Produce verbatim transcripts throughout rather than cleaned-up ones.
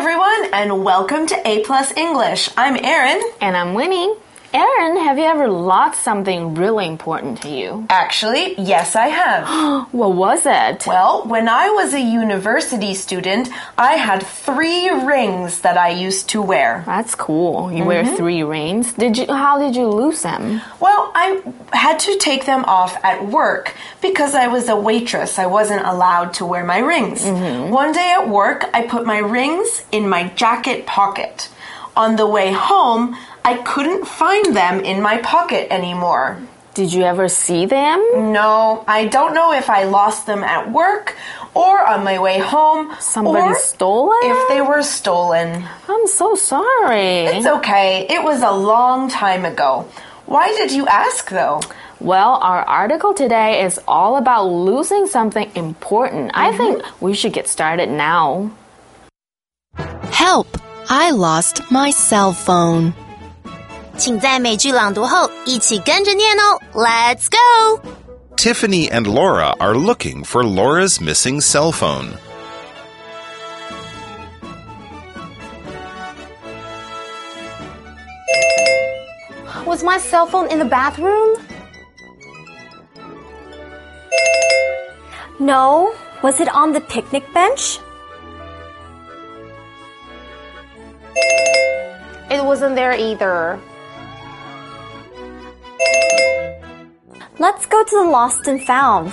everyone, and welcome to A Plus English. I'm Erin. And I'm Winnie. Erin, have you ever lost something really important to you? Actually, yes, I have. What was it? Well, when I was a university student, I had three rings that I used to wear. That's cool. You Mm-hmm. wear three rings. Did you? How did you lose them? Well, I had to take them off at work because I was a waitress. I wasn't allowed to wear my rings. Mm-hmm. One day at work, I put my rings in my jacket pocket. On the way home, I couldn't find them in my pocket anymore. Did you ever see them? No, I don't know if I lost them at work or on my way home. Somebody or stole it? If they were stolen. I'm so sorry. It's okay. It was a long time ago. Why did you ask, though? Well, our article today is all about losing something important. Mm-hmm. I think we should get started now. Help! I lost my cell phone. 请在美句朗读后一起跟着念哦 Let's go! Tiffany and Laura are looking for Laura's missing cell phone. Was my cell phone in the bathroom? No. Was it on the picnic bench? It wasn't there either. Let's go to the lost and found.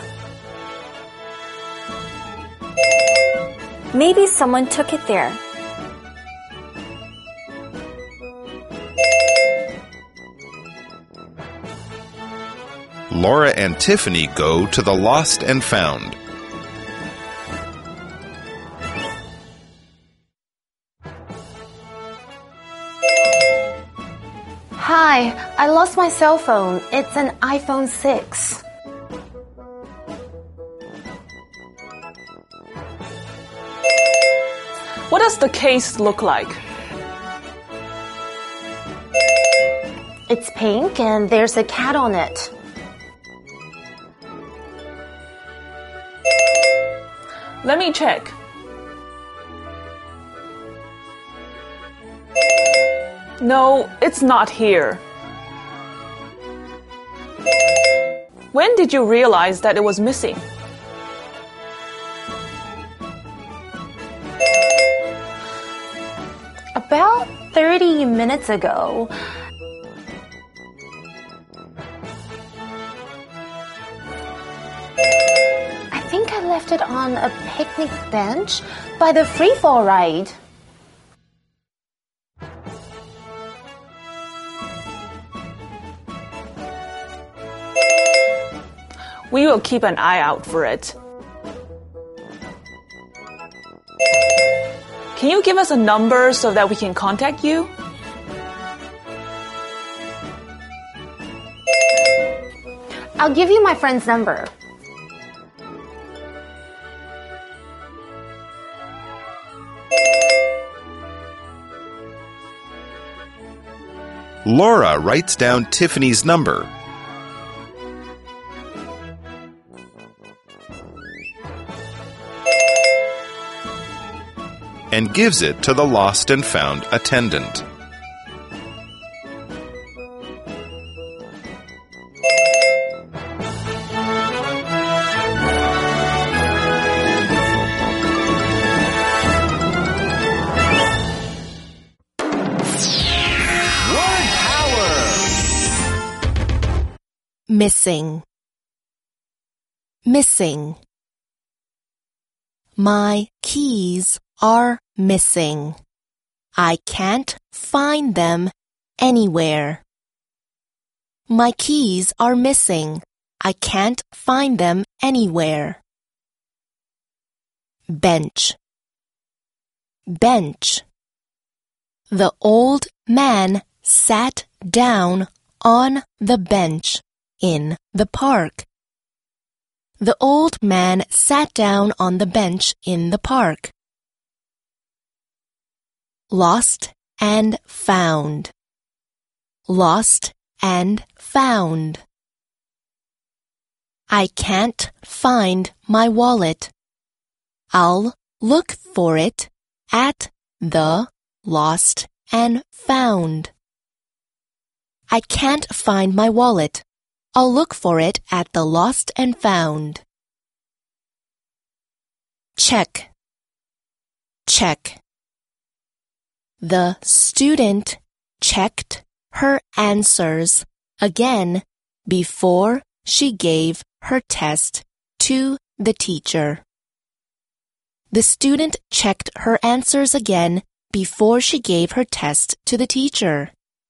Maybe someone took it there. Laura and Tiffany go to the lost and found. Hi, I lost my cell phone. It's an iPhone six. What does the case look like? It's pink and there's a cat on it. Let me check. No, it's not here. When did you realize that it was missing? About thirty minutes ago. I think I left it on a picnic bench by the free-fall ride. We will keep an eye out for it. Can you give us a number so that we can contact you? I'll give you my friend's number. Laura writes down Tiffany's number. And gives it to the lost and found attendant. Word power! Missing. Missing. My keys are missing. I can't find them anywhere. My keys are missing. I can't find them anywhere. Bench. Bench. The old man sat down on the bench in the park. The old man sat down on the bench in the park. Lost and found. Lost and found. I can't find my wallet. I'll look for it at the, lost, and found. I can't find my wallet. I'll look for it at the lost and found. Check. Check. The student checked her answers again before she gave her test to the teacher. The student checked her answers again before she gave her test to the teacher.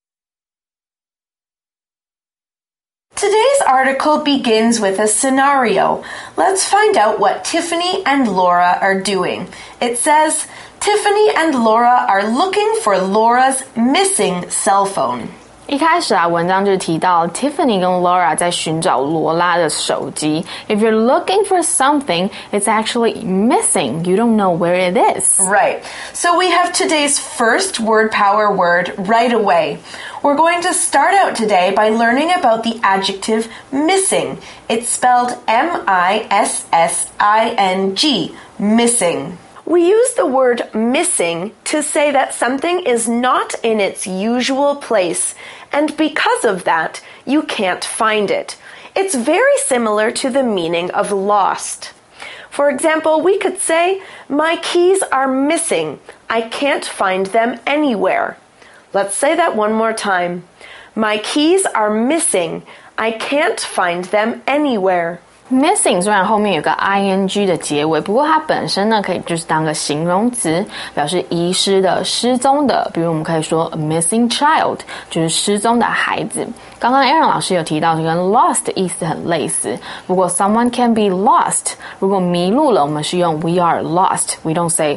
Today's article begins with a scenario. Let's find out what Tiffany and Laura are doing. It says, Tiffany and Laura are looking for Laura's missing cell phone. 一开始啊，文章就提到 Tiffany 跟 Laura 在寻找罗拉的手机。If you're looking for something, it's actually missing. You don't know where it is. Right. So we have today's first word power word right away. We're going to start out today by learning about the adjective missing. It's spelled M I S S I N G, missing. We use the word missing to say that something is not in its usual place, and because of that, you can't find it. It's very similar to the meaning of lost. For example, we could say, my keys are missing. I can't find them anywhere. Let's say that one more time. My keys are missing. I can't find them anywhere. Missing 虽然后面有个 ing 的结尾，不过它本身呢可以就是当个形容词，表示遗失的、失踪的。比如我们可以说 a missing child， 就是失踪的孩子。刚刚 Aaron 老师有提到，跟 lost 的意思很类似。不过 someone can be lost， 如果迷路了，我们是用 we are lost。We don't say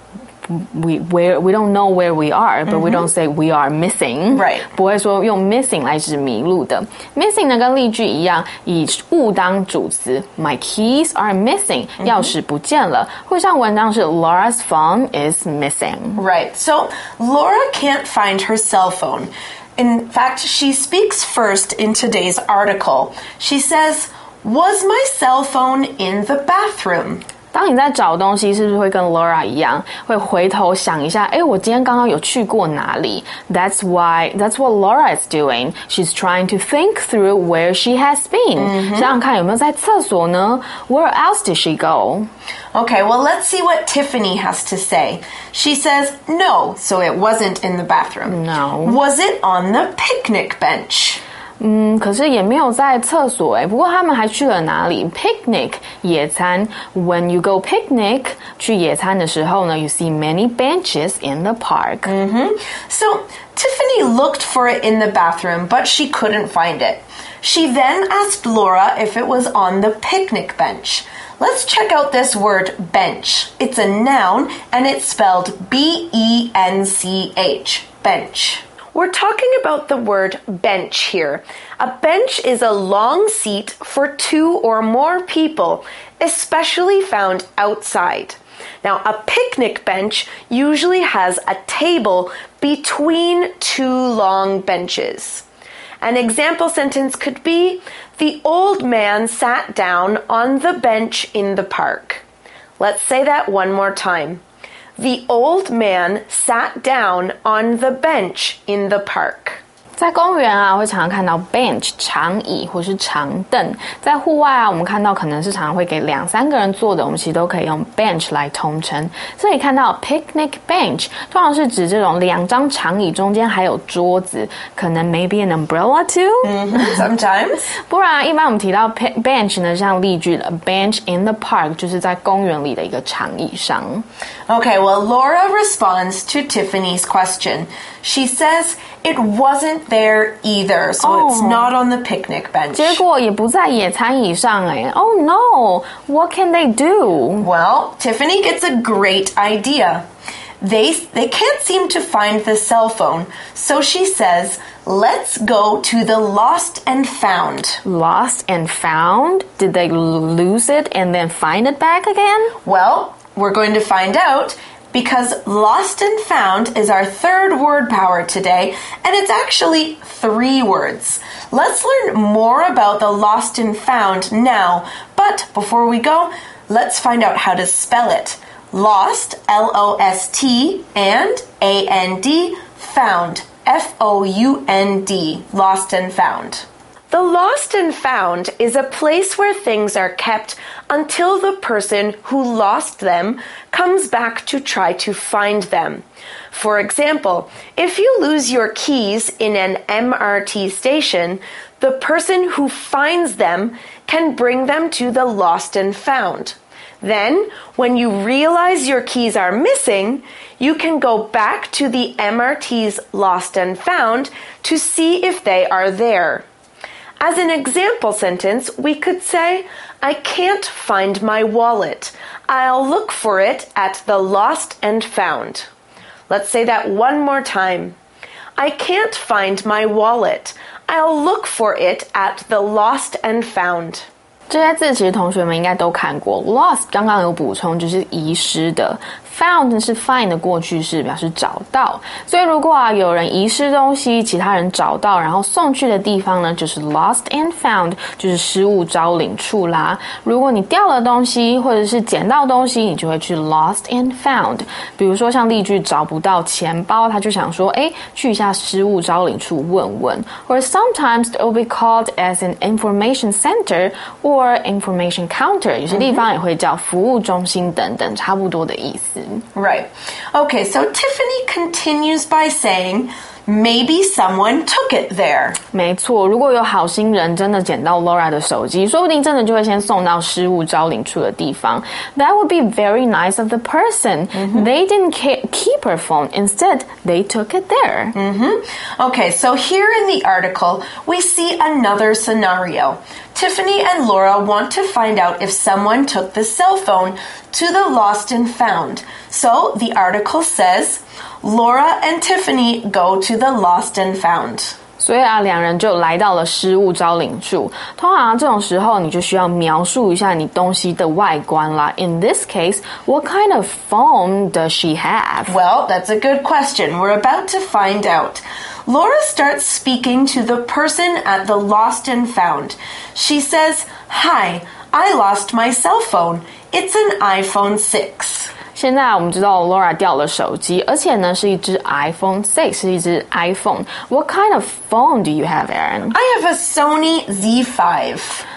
we where we don't know where we are, but、mm-hmm. we don't say we are missing. Right. 不会说用 missing 来指迷路的。missing 呢跟例句一样，以物当主词。My keys are missing. 钥匙不见了。会上文章是 Laura's phone is missing. Right. So Laura can't find her cell phone. In fact, she speaks first in today's article. She says, "Was my cell phone in the bathroom?" 当你在找东西，是不是会跟 Laura 一样，会回头想一下，诶，我今天刚刚有去过哪里 ？That's why, that's what Laura is doing. She's trying to think through where she has been. 想想看有没有在厕所呢 ？Where else did she go? Okay, well, let's see what Tiffany has to say. She says, no, so it wasn't in the bathroom. No. Was it on the picnic bench? 嗯，可是也没有在厕所诶。不过他们还去了哪里 ？Picnic 野餐。When you go picnic 去野餐的时候呢 ，you see many benches in the park. Mm-hmm. So Tiffany looked for it in the bathroom, but she couldn't find it. She then asked Laura if it was on the picnic bench. Let's check out this word bench. It's a noun and it's spelled B E N C H, bench. We're talking about the word bench here. A bench is a long seat for two or more people, especially found outside. Now, a picnic bench usually has a table between two long benches. An example sentence could be, the old man sat down on the bench in the park. Let's say that one more time. The old man sat down on the bench in the park. 在公园啊，会常常看到 bench 长椅或是长凳。在户外啊，我们看到可能是常常会给两三个人坐的，我们其实都可以用 bench 来统称。这里看到 picnic bench， 通常是指这种两张长椅中间还有桌子，可能 maybe an umbrella too。 Mm-hmm, sometimes. 不然啊，一般我们提到 bench 呢，像例句 a bench in the park， 就是在公园里的一个长椅上。 Okay, well, Laura responds to Tiffany's question. She says it wasn't there either, so oh. it's not on the picnic bench. 结果也不在野餐椅上诶 Oh no, what can they do? Well, Tiffany gets a great idea. They, they can't seem to find the cell phone, so she says, let's go to the lost and found. Lost and found? Did they lose it and then find it back again? Well, we're going to find out, because lost and found is our third word power today, and it's actually three words. Let's learn more about the lost and found now, but before we go, let's find out how to spell it. Lost, L O S T, and A N D, found, F O U N D, lost and found. The lost and found is a place where things are kept until the person who lost them comes back to try to find them. For example, if you lose your keys in an M R T station, the person who finds them can bring them to the lost and found. Then, when you realize your keys are missing, you can go back to the M R T's lost and found to see if they are there. As an example sentence, we could say, I can't find my wallet. I'll look for it at the lost and found. Let's say that one more time. I can't find my wallet. I'll look for it at the lost and found. 这些字其实同学们应该都看过 lost 刚刚有补充就是遗失的 found 是 find 的过去式表示找到所以如果啊有人遗失东西其他人找到然后送去的地方呢就是 lost and found 就是失物招领处啦如果你掉了东西或者是捡到东西你就会去 lost and found 比如说像例句找不到钱包他就想说诶去一下失物招领处问问 or sometimes it will be called as an information center or information counter 有些地方也会叫服务中心等等差不多的意思 Right. Okay, so Tiffany continues by saying, maybe someone took it there. 没错，如果有好心人真的捡到 Laura 的手机，说不定真的就会先送到失物招领处的地方。That would be very nice of the person. Mm-hmm. They didn't keep her phone. Instead, they took it there. Mm-hmm. Okay, so here in the article, we see another scenario. Tiffany and Laura want to find out if someone took the cell phone to the lost and found. So the article says, Laura and Tiffany go to the lost and found. 所以啊，两人就来到了失物招领处。通常这种时候，你就需要描述一下你东西的外观啦。In this case, what kind of phone does she have? Well, that's a good question. We're about to find out. Laura starts speaking to the person at the lost and found. She says, Hi, I lost my cell phone. It's an iPhone six. 现在我们知道 Laura 掉了手机，而且呢是一只 iPhone six， 是一只 iPhone. What kind of phone do you have, Aaron? I have a Sony Z five.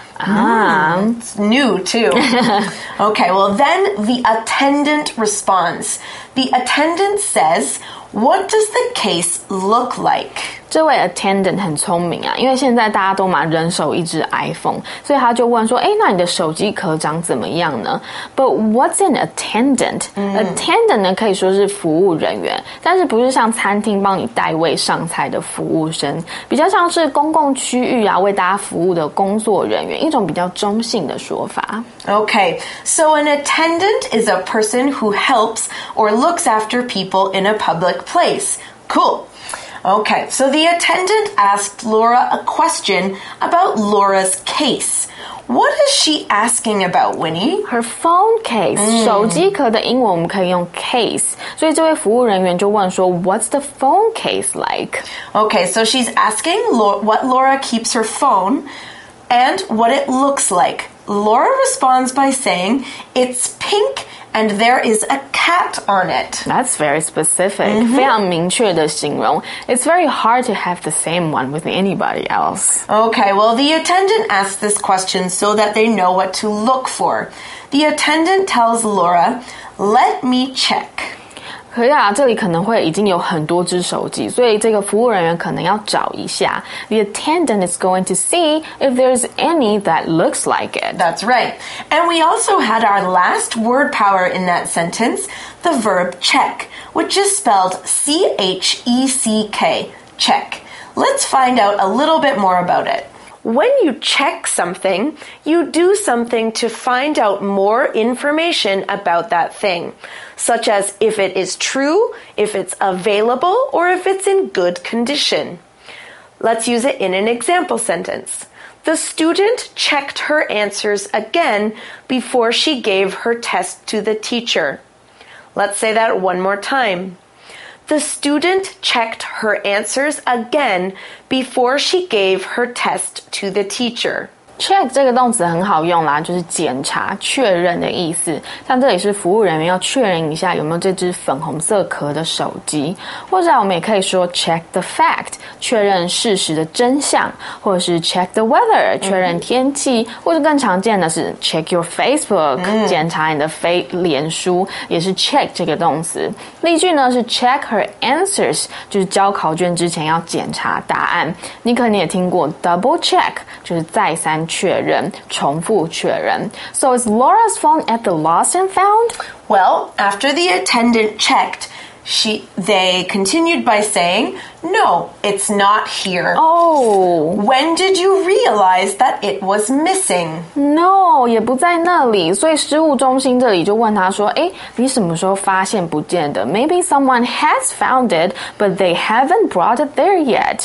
Ah. Mm, it's new, too. Okay, well, then the attendant responds. The attendant says, What does the case look like? 这位 attendant 很聪明啊，因为现在大家都嘛人手一只 iPhone， 所以他就问说，诶，那你的手机壳长怎么样呢 ？But what's an attendant?、嗯、attendant 呢可以说是服务人员，但是不是像餐厅帮你带位上菜的服务生，比较像是公共区域啊为大家服务的工作人员，一种比较中性的说法。 Okay, so an attendant is a person who helps or looks after people in a public place. Cool. Okay, so the attendant asked Laura a question about Laura's case. What is she asking about, Winnie? Her phone case. 手机壳的英文我们可以用 case. 所以这位服务人员就问说 What's the phone case like? Okay, so she's asking Lo- what Laura keeps her phone and what it looks like. Laura responds by saying, It's pink and there is a cat on it. That's very specific. Mm-hmm. 非常明确的形容. It's very hard to have the same one with anybody else. Okay, well, the attendant asks this question so that they know what to look for. The attendant tells Laura, Let me check. 可是啊，这里可能会已经有很多只手机，所以这个服务人员可能要找一下。The attendant is going to see if there's any that looks like it. That's right. And we also had our last word power in that sentence, the verb check, which is spelled C H E C K, check. Let's find out a little bit more about it. When you check something, you do something to find out more information about that thing, such as if it is true, if it's available, or if it's in good condition. Let's use it in an example sentence. The student checked her answers again before she gave her test to the teacher. Let's say that one more time. The student checked her answers again before she gave her test to the teacher. check 这个动词很好用啦，就是检查、确认的意思。像这里是服务人员要确认一下有没有这只粉红色壳的手机，或者我们也可以说 check the fact， 确认事实的真相，或者是 check the weather， 确认天气，或者更常见的是 check your Facebook，、嗯、检查你的非脸书，也是 check 这个动词。例句呢是 check her answers， 就是交考卷之前要检查答案。你可能也听过 double check， 就是再三确认，重复确认。So is Laura's phone at the lost and found? Well, after the attendant checked, she they continued by saying, "No, it's not here." Oh. When did you realize that it was missing? No, 也不在那里。所以失物中心这里就问他说，诶，你什么时候发现不见的？ Maybe someone has found it, but they haven't brought it there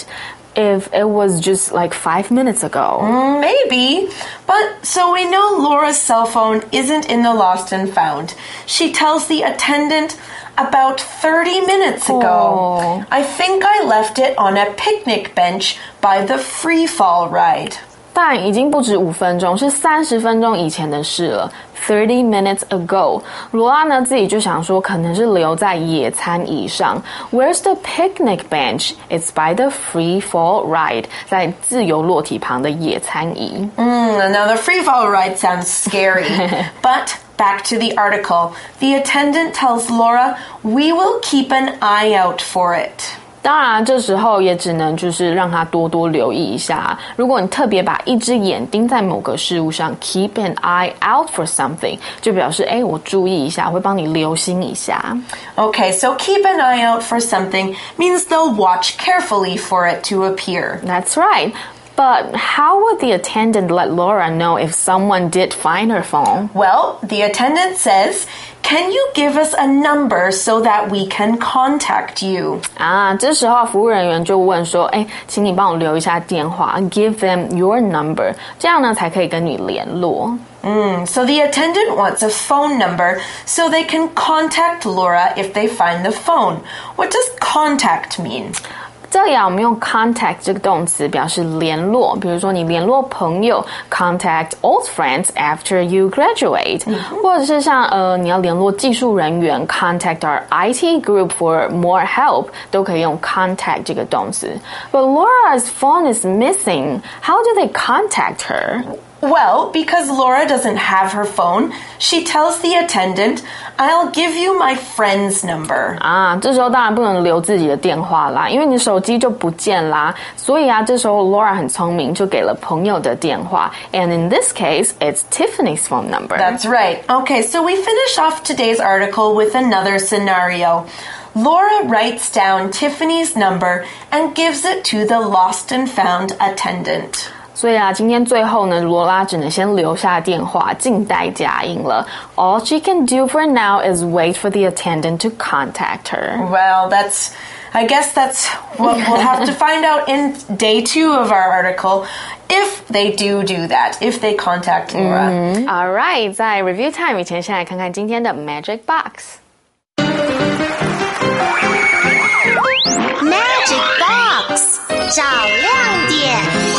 yet.If it was just like five minutes ago. Mm, maybe. But so we know Laura's cell phone isn't in the lost and found. She tells the attendant about thirty minutes ago. Oh. I think I left it on a picnic bench by the free fall ride. 但已经不止五分钟，是三十分钟以前的事了。Thirty minutes ago， 罗拉呢自己就想说，可能是留在野餐椅上。Where's the picnic bench? It's by the free fall ride， 在自由落体旁的野餐椅。 Mm, now the free fall ride sounds scary, but back to the article. The attendant tells Laura, "We will keep an eye out for it." 当然这时候也只能就是让他多多留意一下。如果你特别把一只眼盯在某个事物上 keep an eye out for something， 就表示诶我注意一下，我会帮你留心一下。 Okay, so keep an eye out for something means they'll watch carefully for it to appear. That's right. But how would the attendant let Laura know if someone did find her phone? Well, the attendant says, "Can you give us a number so that we can contact you?" 啊，这时候服务人员就问说，哎，请你帮我留一下电话 ，give them your number， 这样呢才可以跟你联络。 Mm, so the attendant wants a phone number so they can contact Laura if they find the phone. What does contact mean? 这里啊，我们用 contact 这个动词表示联络，比如说你联络朋友 contact old friends after you graduate，、嗯、或者是像呃你要联络技术人员 contact our I T group for more help， 都可以用 contact 这个动词。But Laura's phone is missing. How do they contact her? Well, because Laura doesn't have her phone, she tells the attendant, "I'll give you my friend's number." 啊，这时候当然不能留自己的电话啦，因为你手机就不见啦。所以啊，这时候 Laura 很聪明，就给了朋友的电话。And in this case, it's Tiffany's phone number. That's right. Okay, so we finish off today's article with another scenario. Laura writes down Tiffany's number and gives it to the lost and found attendant. 所以啊，今天最后呢，罗拉只能先留下电话，静待佳音了。All she can do for now is wait for the attendant to contact her. Well, that's, I guess that's what we'll have to find out in day two of our article. If they do do that, if they contact Laura. Mm-hmm. All right, 在 review time 以前，先来看看今天的 Magic Box. Magic Box 找亮点。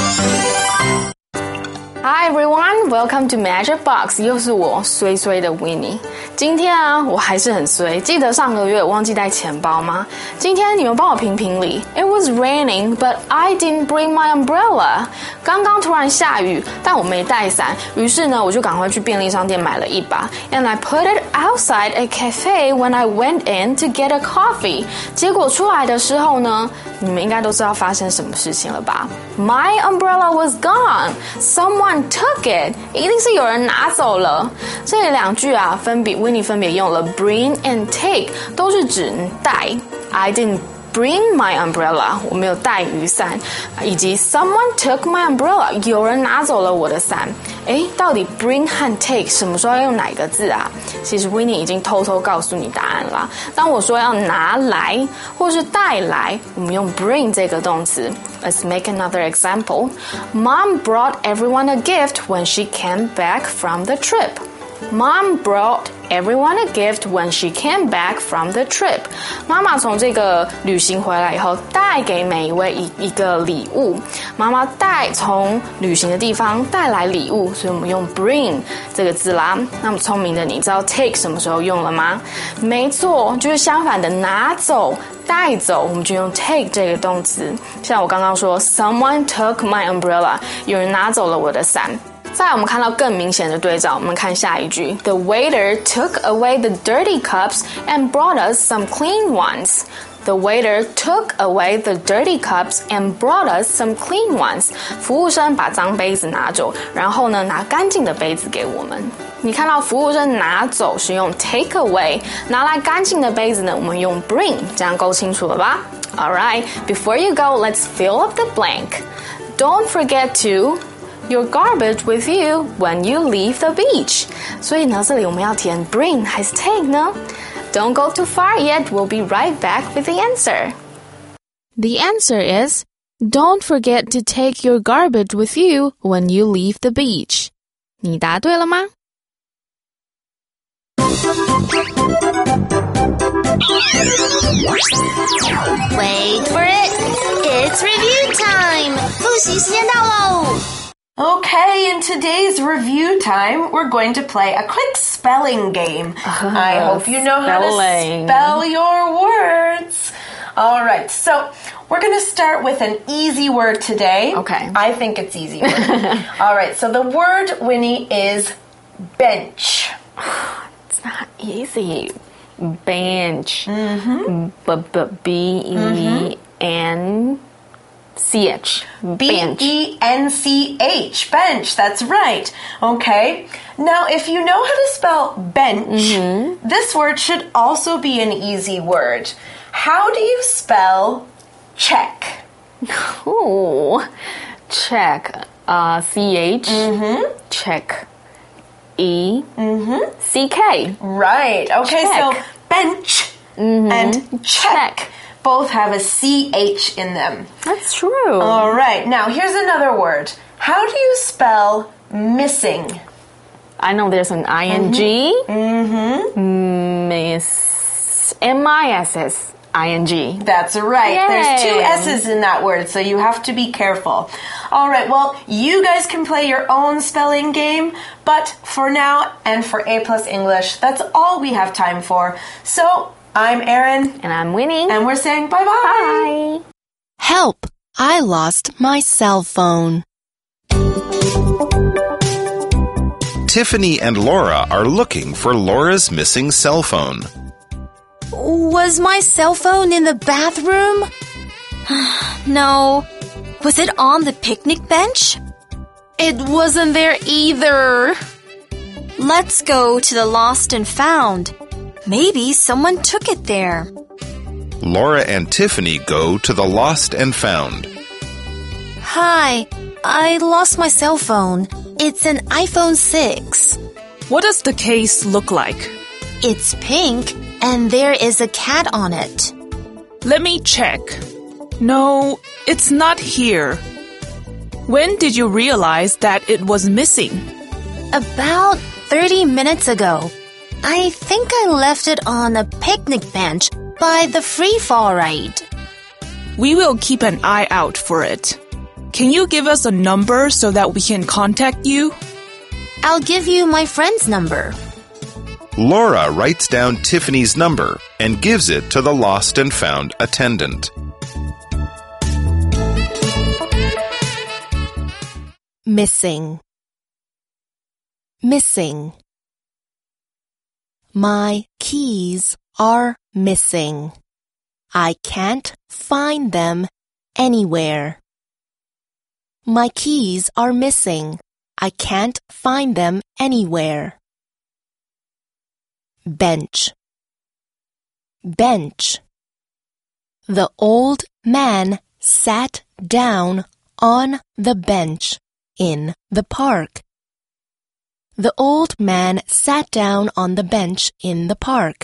Hi everyone, welcome to Magic Box. 又是我衰衰的 Winnie。今天啊，我还是很衰。记得上个月我忘记带钱包吗？今天你们帮我评评理。It was raining, but I didn't bring my umbrella. 刚刚突然下雨，但我没带伞。于是呢，我就赶快去便利商店买了一把。And I put it outside a cafe when I went in to get a coffee. 结果出来的时候呢，你们应该都知道发生什么事情了吧？ My umbrella was gone. Someone took it. 一定是有人拿走了。这里两句啊，分别 Winnie 分别用了 bring and take， 都是指带。I didn't bring my umbrella， 我没有带雨伞，以及 someone took my umbrella， 有人拿走了我的伞。诶，到底 bring 和 take 什么时候要用哪个字啊？其实 Winnie 已经偷偷告诉你答案啦。当我说要拿来或是带来，我们用 bring 这个动词。Let's make another example. Mom brought everyone a gift when she came back from the trip. Mom brought everyone a gift when she came back from the trip. 妈妈从这个旅行回来以后，带给每一位一一个礼物。妈妈带从旅行的地方带来礼物，所以我们用 bring 这个字啦。那么聪明的你知道 take 什么时候用了吗？没错，就是相反的拿走。带走，我们就用 take 这个动词。像我刚刚说 ，Someone took my umbrella， 有人拿走了我的伞。再来，我们看到更明显的对照，我们看下一句 ：The waiter took away the dirty cups and brought us some clean ones. The waiter took away the dirty cups and brought us some clean ones. 服务生把脏杯子拿走，然后呢，拿干净的杯子给我们。你看到服务生拿走是用 take away， 拿来干净的杯子呢，我们用 bring， 这样够清楚了吧？ Alright, before you go, let's fill up the blank. Don't forget to your garbage with you when you leave the beach. 所以呢，这里我们要填 bring 还是 take 呢？ Don't go too far yet. We'll be right back with the answer. The answer is, don't forget to take your garbage with you when you leave the beach. 你答对了吗？ Wait for it. It's review time. 复习时间到喽。 Okay, in today's review time, we're going to play a quick spelling game. Uh, I hope you know spelling. how to spell your words. All right, so we're going to start with an easy word today. Okay. I think it's easy word. All right, so the word, Winnie, is bench. It's not easy. Bench. Mm-hmm. B E N C H. B E N C H. Bench. That's right. Okay. Now, if you know how to spell bench, mm-hmm. this word should also be an easy word. How do you spell check? Ooh. Check. Uh, C H. Mm-hmm. Check. E. Mm-hmm. C K. Right. Okay, check. so bench mm-hmm. and check. check. Both have a C H in them. That's true. All right. Now, here's another word. How do you spell missing? I know there's an I N G. Mm-hmm. Miss. M I S S. I N G. That's right. Yay. There's two S's in that word, so you have to be careful. All right, well, you guys can play your own spelling game, but for now and for A Plus English, that's all we have time for. So, I'm Erin. And I'm Winnie. And we're saying bye-bye. Bye. Help! I lost my cell phone. Tiffany and Laura are looking for Laura's missing cell phone. Was my cell phone in the bathroom? No. Was it on the picnic bench? It wasn't there either. Let's go to the lost and found. Maybe someone took it there. Laura and Tiffany go to the lost and found. Hi, I lost my cell phone. It's an iPhone six. What does the case look like? It's pink, and there is a cat on it. Let me check. No, it's not here. When did you realize that it was missing? About thirty minutes ago. I think I left it on a picnic bench by the free fall ride. We will keep an eye out for it. Can you give us a number so that we can contact you? I'll give you my friend's number. Laura writes down Tiffany's number and gives it to the lost and found attendant. Missing. Missing. My keys are missing. I can't find them anywhere. My keys are missing. I can't find them anywhere. Bench. Bench. The old man sat down on the bench in the park. The old man sat down on the bench in the park.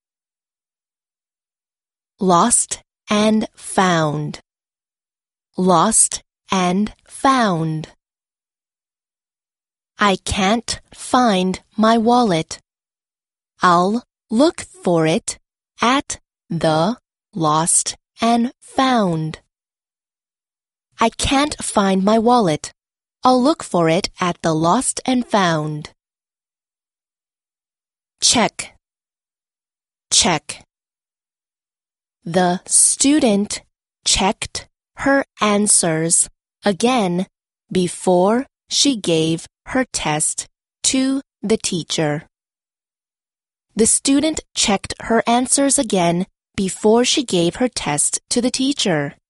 Lost and found. Lost and found. I can't find my wallet. I'll look for it at the lost and found. I can't find my wallet. I'll look for it at the lost and found. Check. Check. The student checked her answers again before she gave her test to the teacher. The student checked her answers again before she gave her test to the teacher.